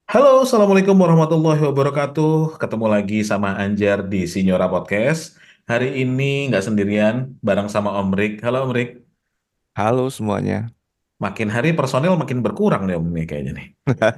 Halo, Assalamualaikum warahmatullahi wabarakatuh. Ketemu lagi sama Anjar di Sinyora Podcast. Hari ini nggak sendirian, bareng sama Om Rik. Halo Om Rik. Halo semuanya. Makin hari personil makin berkurang nih Om nih kayaknya nih.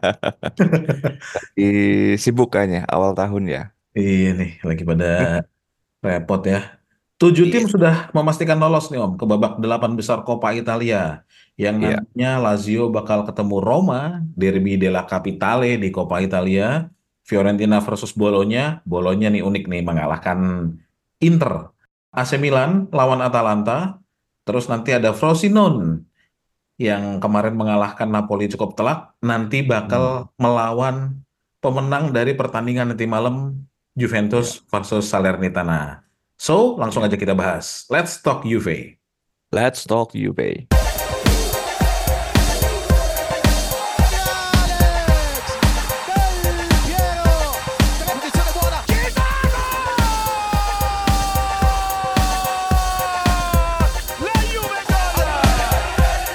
Lagi sibuk kayaknya awal tahun ya. Iya nih, lagi pada repot ya. 7 tim Iya, sudah memastikan lolos nih Om ke babak delapan besar Coppa Italia. Yang iya, nantinya Lazio bakal ketemu Roma, Derby della Capitale di Coppa Italia. Fiorentina versus Bolonya. Bolonya nih unik nih mengalahkan Inter. AC Milan lawan Atalanta. Terus nanti ada Frosinone yang kemarin mengalahkan Napoli cukup telak. Nanti bakal Hmm, melawan pemenang dari pertandingan nanti malam Juventus iya, versus Salernitana. So, langsung iya. aja kita bahas. Let's talk Juve. Let's talk Juve. Del Piero, la posizione buona, Chiesa, la Juve gol!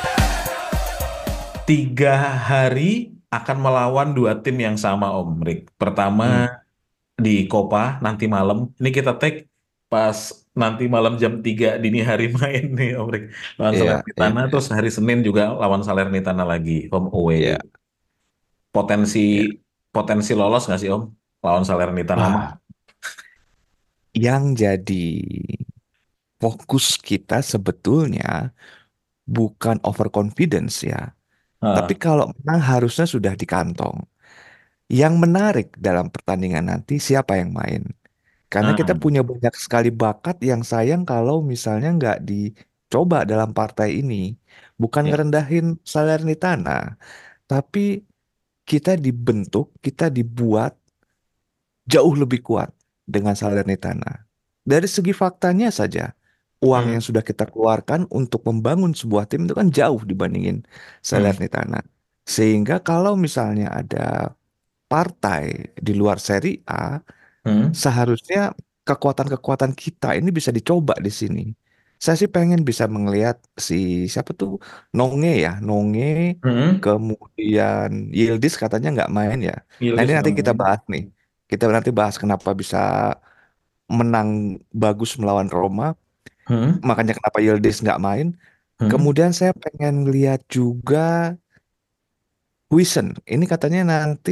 3 hari akan melawan dua tim yang sama, Om Rick. Pertama Hmm, di Copa nanti malam. Ini kita take pas nanti malam jam 3 dini hari main nih, Om Rick. Lawan iya, iya, Salernitana. iya, Terus hari Senin juga lawan Salernitana lagi, home away. iya, Potensi iya. potensi lolos nggak sih, Om? Lawan Salernitana mah. Wah, yang jadi fokus kita sebetulnya bukan overconfidence ya. Tapi Heeh. kalau menang harusnya sudah di kantong. Yang menarik dalam pertandingan nanti siapa yang main. Karena kita Heeh. punya banyak sekali bakat yang sayang kalau misalnya nggak dicoba dalam partai ini. Bukan Ya. ngerendahin Salernitana, tapi kita dibentuk, kita dibuat jauh lebih kuat dengan Salernitana. Dari segi faktanya saja, uang yang Hmm. sudah kita keluarkan untuk membangun sebuah tim itu kan jauh dibandingin Hmm. Salernitana. Sehingga kalau misalnya ada partai di luar Serie A, Hmm. seharusnya kekuatan-kekuatan kita ini bisa dicoba di sini. Saya sih pengen bisa melihat si siapa tuh Nonge ya, Nonge, Hmm. kemudian Yildiz katanya nggak main ya. Nah ini Yildiz nggak nanti kita main. bahas nih. Kita nanti bahas kenapa bisa menang bagus melawan Roma, Hmm. makanya kenapa Yildiz nggak main. Hmm. Kemudian saya pengen lihat juga Huijsen. Ini katanya nanti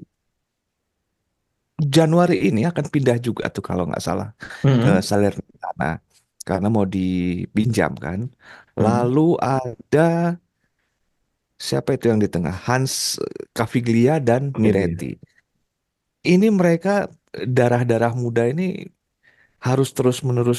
Januari ini akan pindah juga tuh kalau nggak salah ke Hmm. Salernitana karena mau dipinjam kan. Hmm. Lalu ada siapa itu yang di tengah? Hans Caviglia dan Oke, dia. Miretti. Ini mereka darah-darah muda ini harus terus-menerus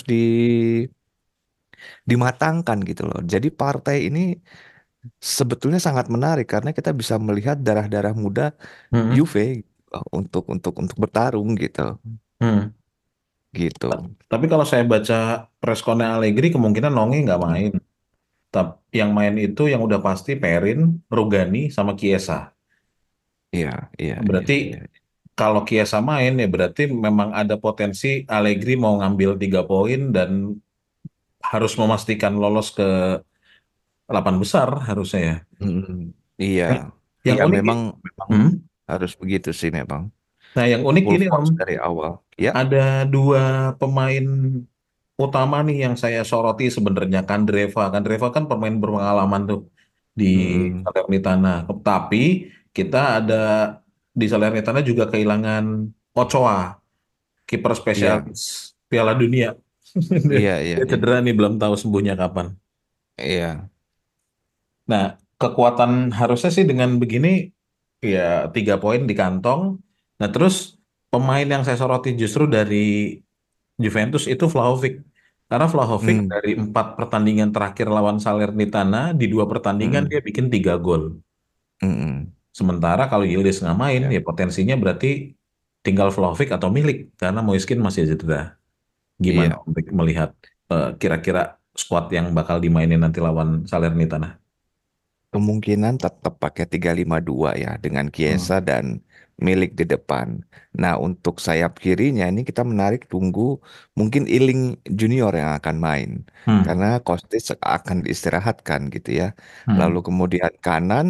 dimatangkan gitu loh. Jadi partai ini sebetulnya sangat menarik karena kita bisa melihat darah-darah muda Hmm. Juve untuk bertarung gitu. Hmm. Gitu. Tapi kalau saya baca preskonnya Allegri kemungkinan Nongi nggak Hmm. main. Yang main itu yang udah pasti Perin, Rugani, sama Chiesa. Iya, iya, iya, Berarti iya. kalau Chiesa main ya berarti memang ada potensi Allegri mau ngambil 3 poin dan harus memastikan lolos ke 8 besar harusnya ya. Mm, iya, Yang, yang iya unik, memang hmm? harus begitu sih memang. Nah yang unik Full ini Om, force dari awal. Ya, ada dua pemain utama nih yang saya soroti sebenarnya Kandreva. Kandreva kan pemain berpengalaman tuh di mm, Salernitana. Tapi kita ada di Salernitana juga kehilangan Ochoa, kiper iya, spesialis Piala Dunia. iya, iya, Dia iya, cedera nih belum tahu sembuhnya kapan. iya. Nah, kekuatan harusnya sih dengan begini ya 3 poin di kantong. Nah, terus pemain yang saya soroti justru dari Juventus itu Vlahovic. Karena Vlahovic Mm, dari 4 pertandingan terakhir lawan Salernitana, di 2 pertandingan dia mm, bikin 3 gol. mm, mm, Sementara kalau Yildiz nggak main, ya. ya potensinya berarti tinggal Vlahovic atau Milik. Karena Moiskin masih cedera. Gimana Iya, untuk melihat kira-kira squad yang bakal dimainin nanti lawan Salernitana? kemungkinan tetap pakai 3-5-2 ya dengan Hmm. Chiesa dan Milik di depan. Nah, untuk sayap kirinya ini kita menarik tunggu mungkin Iling Junior yang akan main Hmm. karena Kostic akan diistirahatkan gitu ya. Lalu Hmm. kemudian kanan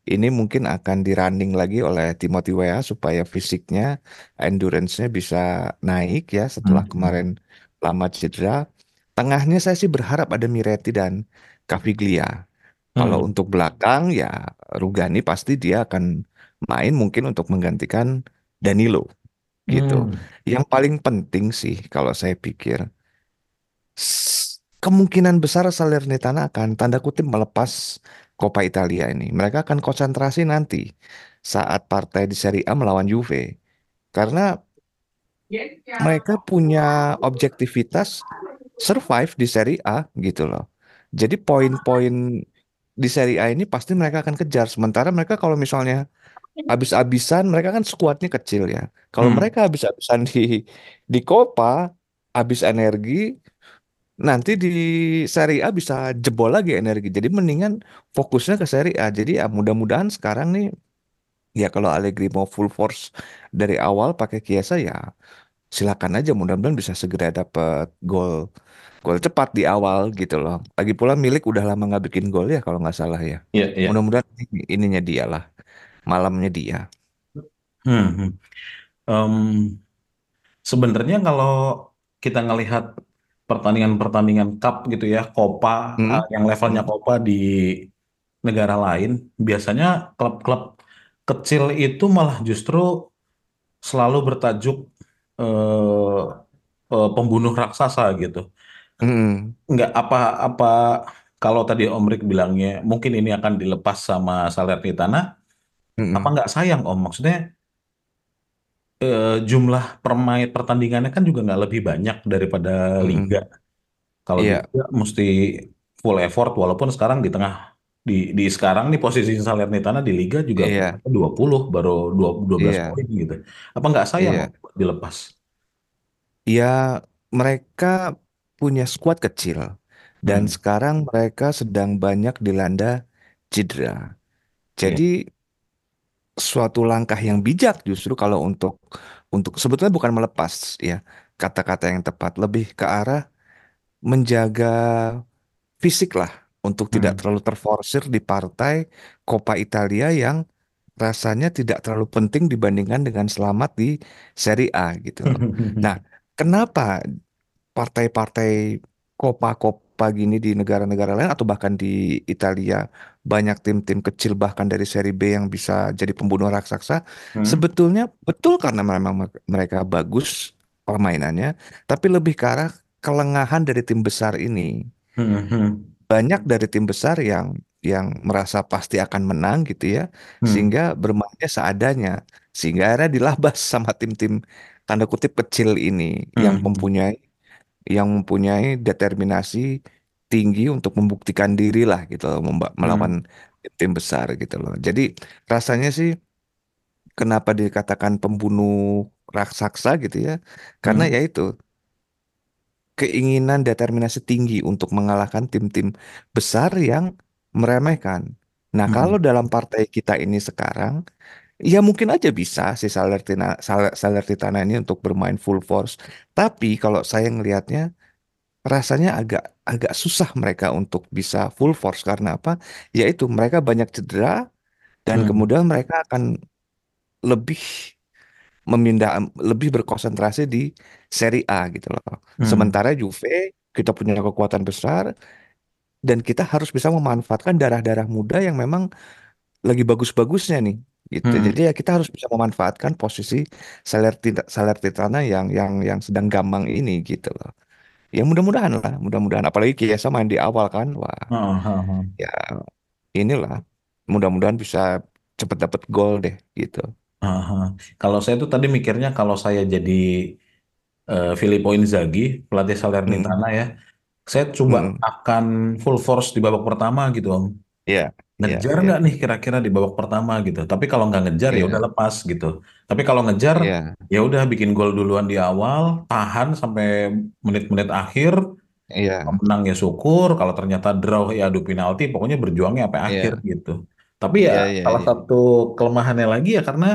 ini mungkin akan di-running lagi oleh Timothy Weah supaya fisiknya, endurance-nya bisa naik ya setelah Hmm. kemarin lama cedera. Tengahnya saya sih berharap ada Miretti dan Caviglia. Kalau Hmm. untuk belakang ya Rugani pasti dia akan main mungkin untuk menggantikan Danilo gitu. Hmm. Yang paling penting sih kalau saya pikir kemungkinan besar Salernitana akan tanda kutip melepas Coppa Italia ini. Mereka akan konsentrasi nanti saat partai di Serie A melawan Juve. Karena mereka punya objektivitas survive di Serie A gitu loh. Jadi poin-poin di Serie A ini pasti mereka akan kejar. Sementara mereka kalau misalnya habis-habisan, mereka kan skuadnya kecil ya. Kalau Hmm. mereka habis-habisan di Copa, habis energi, nanti di Serie A bisa jebol lagi energi. Jadi mendingan fokusnya ke Serie A. Jadi ya mudah-mudahan sekarang nih ya kalau Allegri mau full force dari awal pakai Chiesa ya silakan aja. Mudah-mudahan bisa segera dapat gol gol cepat di awal gitu loh. Lagi pula Milik udah lama nggak bikin gol ya kalau nggak salah ya. Iya, iya. Mudah-mudahan ininya dia lah, malamnya dia. Hmm. Hmm. Em, Sebenarnya kalau kita ngelihat pertandingan-pertandingan cup gitu ya, Copa, Hmm? yang levelnya Hmm? Copa di negara lain, biasanya klub-klub kecil itu malah justru selalu bertajuk eh, pembunuh raksasa gitu. Hmm. Nggak apa-apa, kalau tadi Om Rik bilangnya mungkin ini akan dilepas sama Salernitana, apa Hmm. nggak sayang Om? Maksudnya jumlah pertandingannya kan juga nggak lebih banyak daripada liga. Hmm. Kalau di Iya, liga mesti full effort, walaupun sekarang di tengah di sekarang nih posisi Salernitana di liga juga iya, peringkat 20 baru 12 iya, poin gitu. Apa nggak sayang Om iya. dilepas? Ya, mereka punya skuad kecil dan Hmm. sekarang mereka sedang banyak dilanda cedera. Iya. Jadi suatu langkah yang bijak justru kalau untuk sebetulnya bukan melepas ya kata-kata yang tepat, lebih ke arah menjaga fisik lah untuk tidak Hmm. terlalu terforsir di partai Coppa Italia yang rasanya tidak terlalu penting dibandingkan dengan selamat di Serie A gitu loh. Nah, kenapa partai-partai Coppa gini di negara-negara lain atau bahkan di Italia banyak tim-tim kecil bahkan dari Serie B yang bisa jadi pembunuh raksasa? Hmm. Sebetulnya betul karena memang mereka bagus permainannya, tapi lebih ke arah kelengahan dari tim besar ini. Hmm. Hmm. Banyak dari tim besar yang merasa pasti akan menang gitu ya, Hmm. sehingga bermainnya seadanya, sehingga akhirnya dilabas sama tim-tim tanda kutip kecil ini yang Hmm. mempunyai determinasi tinggi untuk membuktikan diri lah gitu loh, melawan Hmm. tim besar gitu loh. Jadi rasanya sih kenapa dikatakan pembunuh raksasa gitu ya, karena Hmm. ya itu keinginan determinasi tinggi untuk mengalahkan tim-tim besar yang meremehkan. Nah, kalau Hmm. dalam partai kita ini sekarang, ya mungkin aja bisa si Salernitana ini untuk bermain full force. Tapi kalau saya ngelihatnya, rasanya agak agak susah mereka untuk bisa full force karena apa? Yaitu mereka banyak cedera dan Hmm. kemudian mereka akan lebih memindah lebih berkonsentrasi di Serie A gitu loh. Hmm. Sementara Juve kita punya kekuatan besar dan kita harus bisa memanfaatkan darah-darah muda yang memang lagi bagus-bagusnya nih gitu. Hmm. Jadi ya kita harus bisa memanfaatkan posisi Salernitana yang sedang gambang ini gitu loh. Ya mudah-mudahan lah, mudah-mudahan apalagi Chiesa main di awal kan. Wah, Ah, ah, ah. ya inilah mudah-mudahan bisa cepet dapet gol deh gitu. Ah, ah. Kalau saya tuh tadi mikirnya kalau saya jadi Filippo Inzaghi, pelatih Mm-mm, Salernitana ya, saya coba mm-mm. akan full force di babak pertama gitu Om. Iya, iya, Ngejar iya, nggak nih kira-kira di babak pertama gitu. Tapi kalau nggak ngejar ya udah iya, lepas gitu. Tapi kalau ngejar iya, ya udah bikin gol duluan di awal, tahan sampai menit-menit akhir. Kalau iya, menang ya syukur, kalau ternyata draw ya adu penalti, pokoknya berjuangnya sampai akhir iya, gitu. Tapi ya iya, iya, salah iya, satu kelemahannya lagi ya karena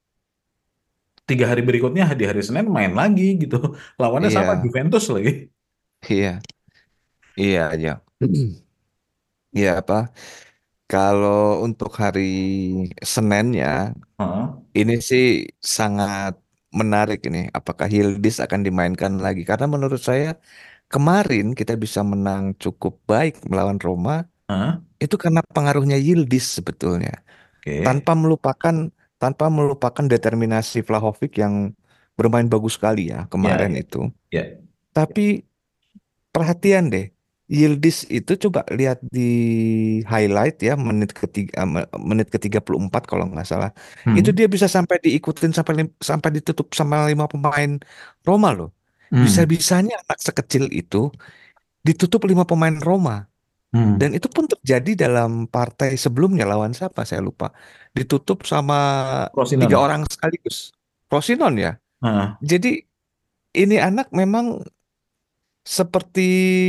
3 hari berikutnya di hari Senin main lagi gitu. Lawannya sama iya, Juventus lagi. iya, iya, iya. Iya apa? Kalau untuk hari Seninnya, Heeh. ini sih sangat menarik ini. Apakah Yildiz akan dimainkan lagi? Karena menurut saya kemarin kita bisa menang cukup baik melawan Roma. Heeh. Itu karena pengaruhnya Yildiz sebetulnya. Oke. Tanpa melupakan tanpa melupakan determinasi Vlahovic yang bermain bagus sekali ya Ya, kemarin ya, itu. ya. Tapi perhatian deh, Yildiz itu coba lihat di highlight ya menit ke 34 kalau nggak salah. Itu Hmm. dia bisa sampai diikutin sampai ditutup sama 5 pemain Roma loh. Hmm. Bisa-bisanya anak sekecil itu ditutup 5 pemain Roma. Dan Hmm. itu pun terjadi dalam partai sebelumnya lawan siapa saya lupa. Ditutup sama 3 Frosinone. orang sekaligus. Frosinone ya. Heeh. Jadi ini anak memang seperti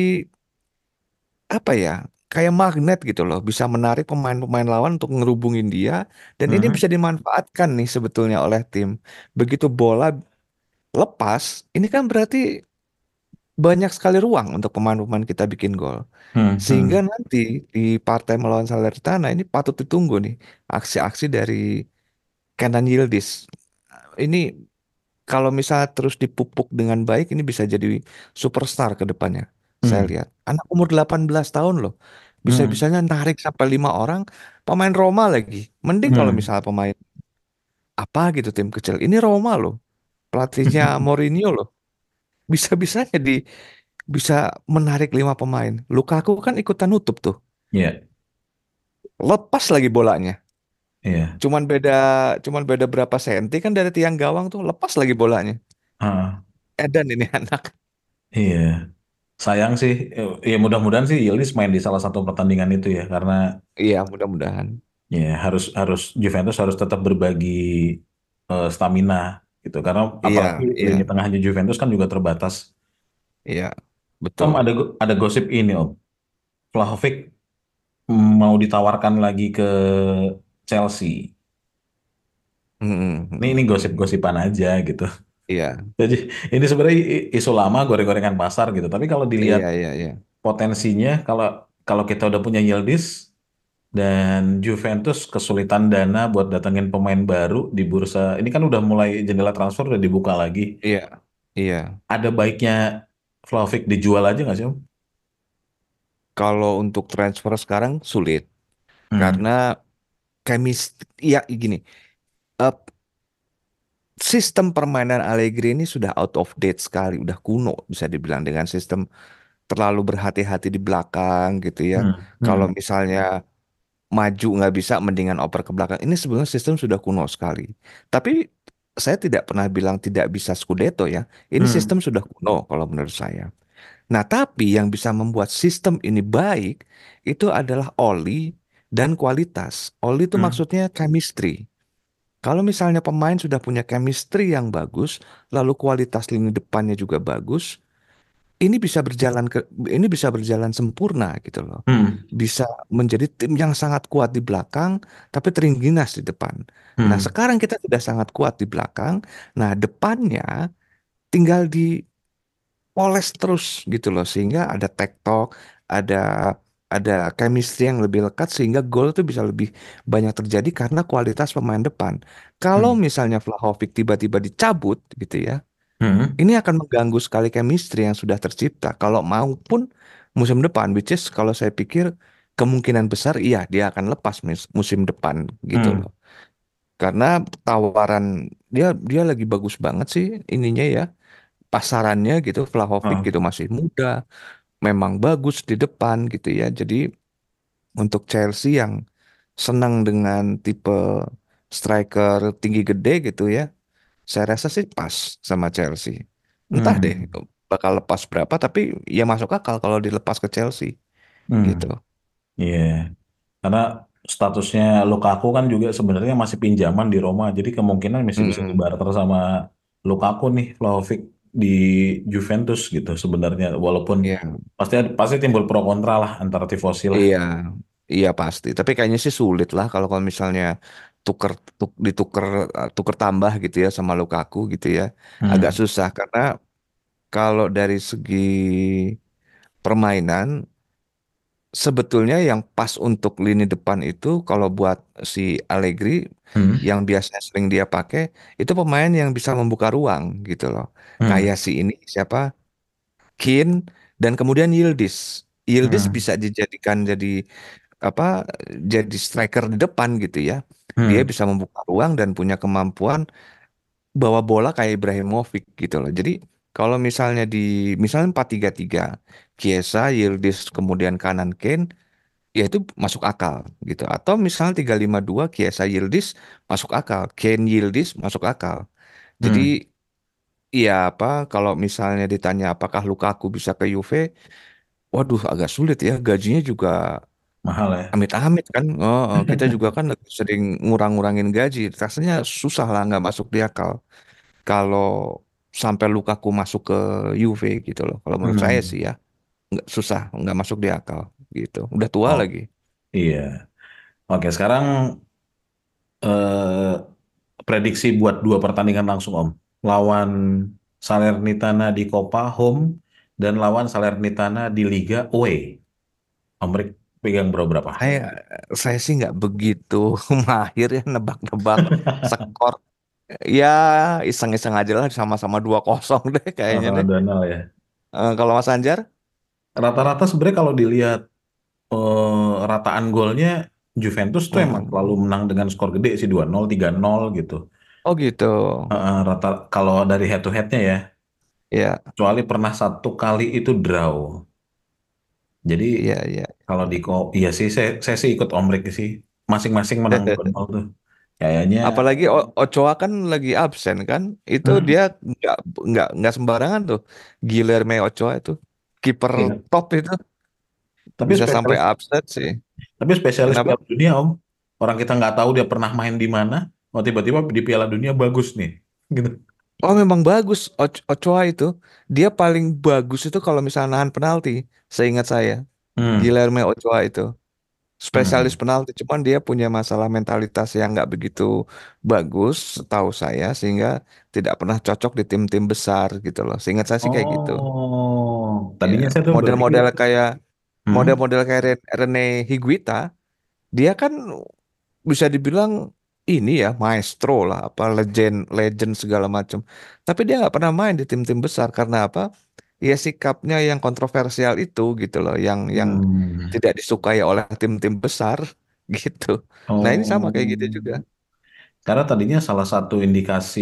apa ya, kayak magnet gitu loh, bisa menarik pemain-pemain lawan untuk ngerubungin dia, dan ini Heeh. bisa dimanfaatkan nih sebetulnya oleh tim. Begitu bola lepas, ini kan berarti banyak sekali ruang untuk pemain-pemain kita bikin gol. Hmm. Sehingga Hmm. nanti di partai melawan Salernitana ini patut ditunggu nih aksi-aksi dari Kenan Yildiz. Ini kalau misalnya terus dipupuk dengan baik, ini bisa jadi superstar ke depannya. Saya Hmm. lihat. Anak umur 18 tahun loh. Hmm. Bisa-bisanya narik sampai 5 orang. Pemain Roma lagi. Mending kalau Hmm. misalnya pemain apa gitu tim kecil. Ini Roma loh. Pelatihnya Mourinho loh. Bisa-bisanya bisa menarik 5 pemain. Lukaku kan ikutan nutup tuh. Ya, Lepas lagi bolanya. iya. Cuman beda cuman beda berapa senti kan dari tiang gawang tuh. Lepas lagi bolanya. Heeh. Edan ini anak. Iya. Sayang sih, ya mudah-mudahan sih Yildiz main di salah satu pertandingan itu ya, karena Iya, mudah-mudahan. ya harus harus Juventus harus tetap berbagi stamina gitu, karena apalagi Iya, lini iya, tengahnya Juventus kan juga terbatas. iya, Om, betul. ada gosip ini Om, Vlahovic mau ditawarkan lagi ke Chelsea. Mm, mm, Ini mm, mm. gosip-gosipan aja gitu. Iya, Jadi ini sebenarnya isu lama, goreng-gorengan pasar gitu. Tapi kalau dilihat iya, iya, iya, potensinya, kalau kalau kita udah punya Yildiz dan Juventus kesulitan dana buat datengin pemain baru di bursa. Ini kan udah mulai jendela transfer udah dibuka lagi. iya, iya. Ada baiknya Vlahovic dijual aja nggak sih Om? Kalau untuk transfer sekarang sulit Hmm. karena ya gini, eh, sistem permainan Allegri ini sudah out of date sekali, udah kuno bisa dibilang dengan sistem terlalu berhati-hati di belakang gitu ya. Hmm. Kalau Hmm. misalnya maju nggak bisa, mendingan oper ke belakang. Ini sebenarnya sistem sudah kuno sekali. Tapi saya tidak pernah bilang tidak bisa Scudetto ya. Ini Hmm. sistem sudah kuno kalau menurut saya. Nah, tapi yang bisa membuat sistem ini baik itu adalah Oli dan kualitas. Oli itu Hmm. maksudnya chemistry. Kalau misalnya pemain sudah punya chemistry yang bagus, lalu kualitas lini depannya juga bagus, ini bisa ini bisa berjalan sempurna gitu loh. Hmm. Bisa menjadi tim yang sangat kuat di belakang tapi terengginas di depan. Nah, Hmm. sekarang kita sudah sangat kuat di belakang. Nah, depannya tinggal dipoles terus gitu loh sehingga ada tektok, ada ada chemistry yang lebih lekat sehingga gol itu bisa lebih banyak terjadi karena kualitas pemain depan. Kalau Hmm. misalnya Vlahovic tiba-tiba dicabut gitu ya, Hmm. ini akan mengganggu sekali chemistry yang sudah tercipta. Kalau maupun musim depan, which is kalau saya pikir kemungkinan besar iya dia akan lepas musim depan gitu Hmm. loh. Karena tawaran dia dia lagi bagus banget sih ininya ya, pasarannya gitu. Vlahovic Ah. gitu masih muda, memang bagus di depan gitu ya. Jadi untuk Chelsea yang senang dengan tipe striker tinggi gede gitu ya, saya rasa sih pas sama Chelsea. Entah deh Hmm. bakal lepas berapa, tapi ya masuk akal kalau dilepas ke Chelsea Hmm. gitu. Iya. Karena statusnya Lukaku kan juga sebenarnya masih pinjaman di Roma, jadi kemungkinan masih bisa Mm-mm. dibarter sama Lukaku nih, Vlahovic di Juventus gitu sebenarnya. Walaupun Iya, pasti pasti timbul pro kontra lah antar tifosi lah. iya, iya pasti. Tapi kayaknya sih sulit lah kalau misalnya tuker dituker tuker tambah gitu ya sama Lukaku gitu ya, agak Hmm. susah karena kalau dari segi permainan sebetulnya yang pas untuk lini depan itu kalau buat si Allegri Hmm, yang biasanya sering dia pakai itu pemain yang bisa membuka ruang gitu loh. hmm, Kayak si ini siapa? Keane dan kemudian Yildiz. Yildiz hmm, bisa dijadikan jadi apa? Jadi striker di depan gitu ya. Dia hmm, bisa membuka ruang dan punya kemampuan bawa bola kayak Ibrahimovic gitu loh. Jadi kalau misalnya 4-3-3, Chiesa, Yildiz, kemudian kanan Kane, ya itu masuk akal gitu. Atau misalnya 3-5-2, Chiesa, Yildiz masuk akal, Kane, Yildiz masuk akal. Jadi hmm. iya apa kalau misalnya ditanya apakah Lukaku bisa ke Juve, waduh agak sulit ya. Gajinya juga Mahal ya. amit-amit kan. Kita juga kan lagi sering ngurang-ngurangin gaji. Rasanya susah lah nggak masuk di akal. Kalau sampai Lukaku masuk ke Juve gitu loh. Kalau menurut saya Hmm. sih ya nggak susah, nggak masuk di akal gitu. Udah tua Oh, lagi. iya. Oke, sekarang eh, prediksi buat dua pertandingan langsung, Om. Lawan Salernitana di Copa home dan lawan Salernitana di Liga away. Om Rik pegang berapa? Saya saya sih nggak begitu mahir ya nebak-nebak skor. Ya iseng-iseng aja lah sama-sama 2-0 deh kayaknya Sama-sama deh. 2-0 ya. Kalau Mas Anjar? Rata-rata sebenarnya kalau dilihat rataan golnya Juventus tuh emang selalu Mm-mm. menang dengan skor gede sih 2-0, 3-0 gitu. Oh gitu. Rata kalau dari head to headnya ya, Ya, kecuali pernah satu kali itu draw. Jadi iya, iya. kalau iya sih saya sih ikut Om Rik sih. Masing-masing menang 2-0 tuh. Kayaknya Apalagi Ochoa kan lagi absen kan, itu hmm, dia nggak sembarangan tuh. Guilherme Ochoa itu kiper iya. top itu Tapi bisa sampai spesialis absen sih. tapi spesialis Kenapa? Piala Dunia Om. Orang kita nggak tahu dia pernah main di mana. Oh tiba-tiba di Piala Dunia bagus nih. Gitu. Oh memang bagus Ochoa itu. Dia paling bagus itu kalau misalnya nahan penalti, seingat saya. Hmm. Guilherme Ochoa itu spesialis Hmm. penalti, cuman dia punya masalah mentalitas yang nggak begitu bagus, setahu saya, sehingga tidak pernah cocok di tim-tim besar gitu loh. Seingat saya sih kayak gitu. Oh, Ya, tadinya saya tuh berpikir, model-model kayak hmm, model-model kayak Rene Higuita, dia kan bisa dibilang ini ya maestro lah, apa legend legend segala macam. Tapi dia nggak pernah main di tim-tim besar karena apa? Ya sikapnya yang kontroversial itu gitu loh, yang hmm, tidak disukai oleh tim-tim besar gitu. Nah ini sama oh, kayak gitu juga. karena tadinya salah satu indikasi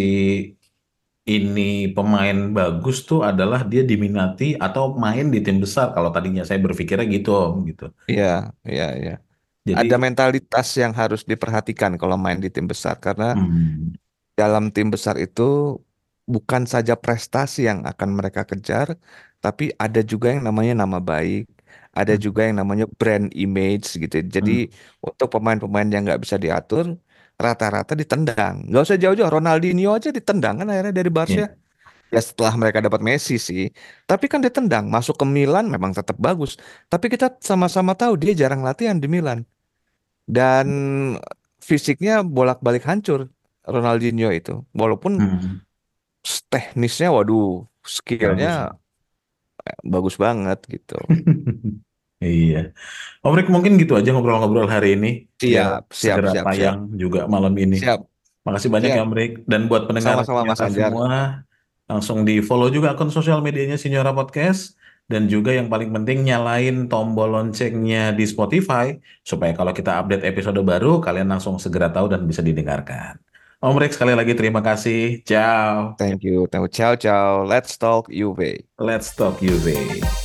ini pemain bagus tuh adalah dia diminati atau main di tim besar. Kalau tadinya saya berpikirnya gitu, Om, gitu. Iya, iya, iya. Ada Jadi, mentalitas yang harus diperhatikan kalau main di tim besar karena hmm, dalam tim besar itu bukan saja prestasi yang akan mereka kejar, tapi ada juga yang namanya nama baik, ada juga yang namanya brand image gitu. Jadi hmm, untuk pemain-pemain yang nggak bisa diatur, rata-rata ditendang. Nggak usah jauh-jauh, Ronaldinho aja ditendang kan akhirnya dari Barca. ya. Ya setelah mereka dapat Messi sih, tapi kan ditendang. Masuk ke Milan memang tetap bagus. Tapi kita sama-sama tahu dia jarang latihan di Milan. Dan fisiknya bolak-balik hancur Ronaldinho itu. Walaupun Hmm, teknisnya waduh skillnya bagus. bagus banget gitu. Iya. Om Rik, mungkin gitu aja ngobrol-ngobrol hari ini. Biar Siap, siap, segera siap, siap. tayang juga malam ini. Siap, Makasih banyak ya siap. Om Rik. Dan buat pendengar Sama-sama Mas Sinyora Anjar. semua, langsung di follow juga akun sosial medianya Sinyora Podcast. Dan juga yang paling penting nyalain tombol loncengnya di Spotify. Supaya kalau kita update episode baru, kalian langsung segera tahu dan bisa didengarkan. Om Rik sekali lagi terima kasih. Ciao. Thank you. Ciao, ciao. Let's talk UV. Let's talk UV.